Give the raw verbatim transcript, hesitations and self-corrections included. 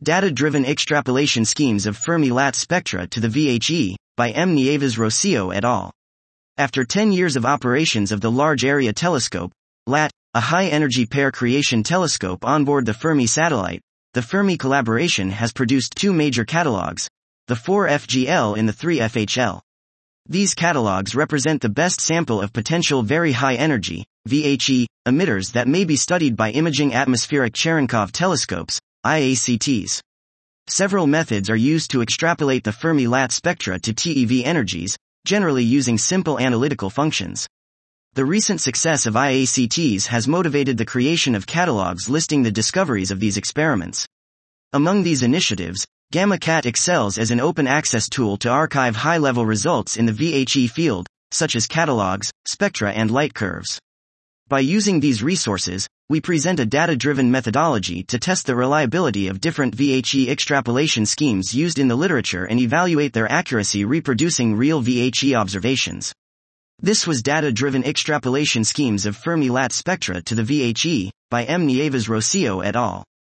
Data-Driven Extrapolation Schemes of Fermi-Lattice Spectra to the V H E, by M. Nieves-Rocio et al. After ten years of operations of the Large Area Telescope, L A T, a high-energy pair creation telescope onboard the Fermi satellite, the Fermi collaboration has produced two major catalogs, the four F G L and the three F H L. These catalogs represent the best sample of potential very high-energy, V H E, emitters that may be studied by imaging atmospheric Cherenkov telescopes, I A C Ts. Several methods are used to extrapolate the Fermi lattice spectra to T E V energies, generally using simple analytical functions. The recent success of I A C Ts has motivated the creation of catalogs listing the discoveries of these experiments. Among these initiatives, GammaCat excels as an open-access tool to archive high-level results in the V H E field, such as catalogs, spectra and light curves. By using these resources, we present a data-driven methodology to test the reliability of different V H E extrapolation schemes used in the literature and evaluate their accuracy reproducing real V H E observations. This was Data-Driven Extrapolation Schemes of Fermi Lattice Spectra to the V H E, by M. Nieves-Rocio et al.